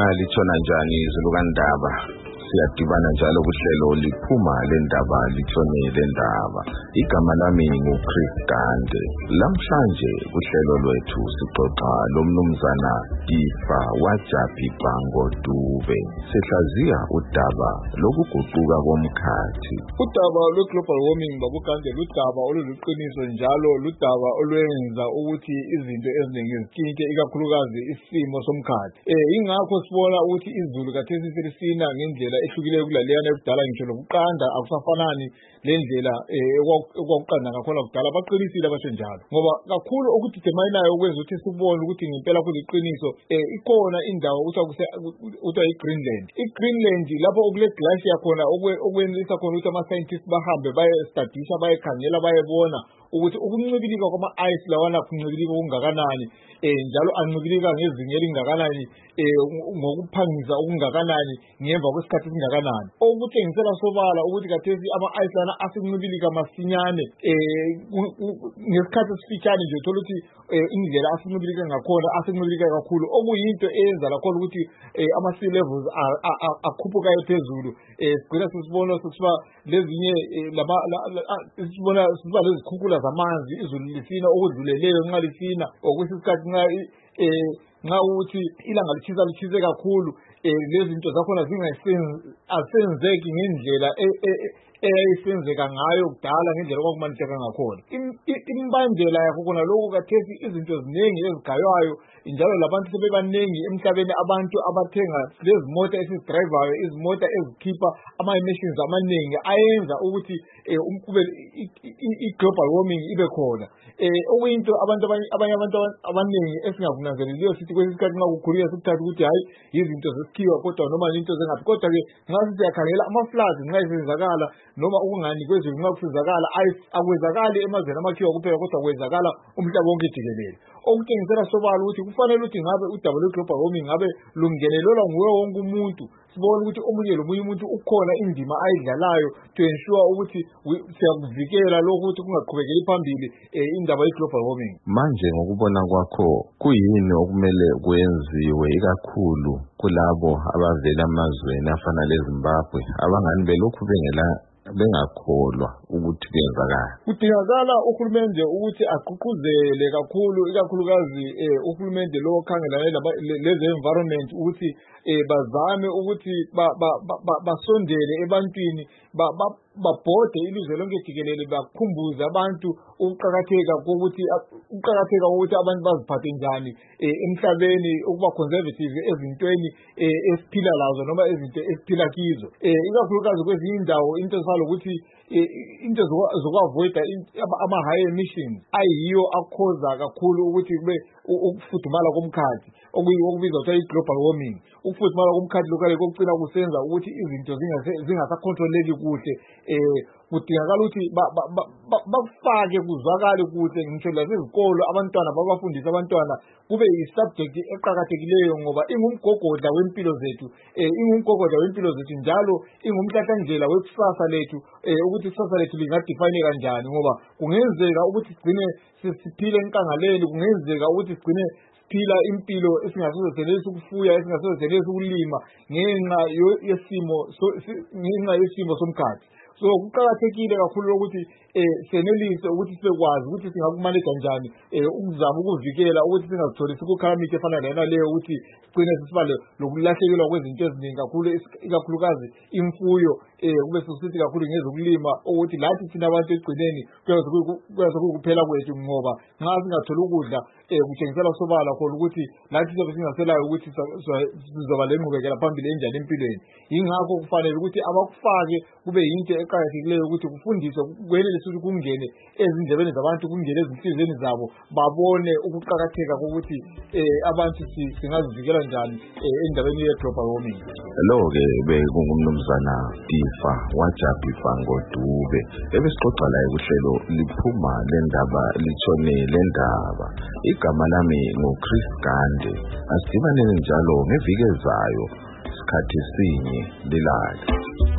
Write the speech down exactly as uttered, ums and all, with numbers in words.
Siyabonga litshona njani izulukandaba. Siyadibana njalo kuhlelo liphuma lendaba litshone lendaba. Igama lami nguChris Gande. Lamhlanje kuhlelo lwethu sixoxa lomnumzana Tifa Wajapi Bhango Dube. Sihlaziya udaba lokuguquka komkhathi. Udaba lwe-global warming babugande ludaba oluliqiniso njalo ludaba olwenza ukuthi izinto eziningi zitshintshe ikakhulukazi isimo somkhathi. Eh ingakho sibona ukuthi izulu kathesi selisina ngendlela ehlukileyo kulaleyana ekudala ngisho lokuqanda akusafanani lendlela ekwakuqanda ngakhona kudala baqinisile abasho njalo ngoba kakhulu okudidemayilayo ukwenza ukuthi sibone ukuthi ngempela kuliqiniso ikhona indawo uthiwa i-Greenland. I-Greenland lapho okule glass yakhona okwenza khona ukuthi ama-scientists bahambe bayestadisha bayekhangela bayebona ukuthi ukuncibilika kwama-ice lawana kuncibilika okungakanani njalo ancibilika ngezinga elingakanani ngokuphangisa okungakanani ngemva kwesikhathi esingakanani. Okutshengisela sobala ukuthi kathesi ama-ice lana asincibilika masinyane ngesikhathi esifitshane nje uthola ukuthi indlela asincibilika ngakhona asincibilika kakhulu okuyinto eyenza lakhona ukuthi ama-sea levels akhuphukayo phezulu. Sigcina sisibona sisiba lezinye sisibona siba lezikhukhula zamanzi izulu lisina okudluleleyo nxa lisina okwesikhathi nxa nxa ukuthi ilanga litshisa litshise kakhulu lezinto zakhona zingasenzeki ngendlela eyayisenzeka ngayo kudala ngendlela okwakumanitheka ngakhona. Imbandela yakho khona lokhu kathesi izinto ziningi ezigaywayo njalo labantu sebebanengi emhlabeni abantu abathenga lezi mota esizidrayivayo izimota ezikhipha ama-emissions amaningi ayenza ukuthi umkube i-global warming ibe khona. Okuyinto abantu abanye abantu abaningi esingakunanzeleliyo sithi kwesinye isikhathi nxa kukhulunywa sikuthatha ukuthi hayi yizinto zesikhiwa kodwa noma into zengaphi kodwa-ke nxa siyakhangela ama-floods nxa esenzakala noma ukungani kwezulu nxa kusenzakala akwenzakali emazweni amakhiwa kuphela kodwa kwenzakala umhlaba wonke jikelele. Okutshengisela sobala ukuthi kufanele ukuthi ngabe udaba lwe-global warming ngabe lungenelelwa nguwe wonke umuntu. Sibona ukuthi omunye lomunye umuntu ukhona indima ayidlalayo to ensure ukuthi siyakuvikela lokhu ukuthi kungaqhubekeli phambili indaba ye-global warming. Manje ngokubona kwakho kuyini okumele kwenziwe ikakhulu kulabo abavela emazweni afana leZimbabwe abangani belokhu bengela bengakholwa ukuthi kuyenzakala? Kudingakala uhulumende ukuthi agqugquzele kakhulu ikakhulukazi uhulumende lo okhangelane leze environment ukuthi bazame ukuthi basondele ebantwini babhode ilizwe lonke jikelele bakhumbuze abantu ukuqakatheka kokuthi ukuqakatheka kokuthi abantu baziphathe njani emhlabeni ukuba conservative ezintweni esiphila lazo noma izinto esiphila kizo ikakhulukazi kwezinye indawo into ezifana ukuthi into zokuvavoida ama-high emissions ayiyo akhoza kakhulu ukuthi kube ukufudumala komkhathi okubizwa kuthiwa i-global warming. Ukufudumala komkhathi lokale kokucina kusenza ukuthi izinto zingasakhontroleki kuhle. Kudingakala ukuthi bafake kuzwakale kuhle ngisho lasezikolo abantwana babafundise abantwana kube yi-subject eqakathekileyo ngoba ingumgogodla wempilo zethu ingumgogodla wempilo zethu njalo ingumhlahlandlela wekusasa lethu ukuthi ikusasa lethu lingadefine kanjani ngoba kungenzeka ukuthi sigcine siphile enkangaleni kungenzeka ukuthi sigcine siphila impilo esingasozenelisa ukufuya esingasozenelisa ukulima ngenxa yesimo ngenxa yesimo somkhathi. So kuqakathekile kakhulu ukuthi senelise ukuthi sikwazi ukuthi singakumanage kanjani ukuzama ukuvikela ukuthi singazitholi sikucalamity efana lena leyo ukuthi sigcine sisiba lokulahlekelwa kwezinto eziningi kakhulu ikakhulukazi imfuyo kube sisithi kakhulu ngezokulima ukuthi lathi thina abantu egcineni kuyaze kukuphela kwethu ngoba nxa singatholi ukudla kutshengisela sobala khona ukuthi lathi sobe singaselayo ukuthi sizoba lenqubekela phambili enjani empilweni. Yingakho kufanele ukuthi abakufake kube yinto eqakathekileyo ukuthi kufundiswe kwenelise ukuthi kungene ezindlebeni zabantu kungene ezinhlizweni zabo babone ukuqakatheka kokuthi abantu singazivikela njani endabeni ye-global warming. Lo-ke bekungumnumzana Tifa Wajapi Bhango Dube ebesixoxa laye kuhlelo liphuma lendaba litshone lendaba. Igama lami nguChris Gande. Asidibaneni njalo ngeviki ezayo isikhathi sinye lilala.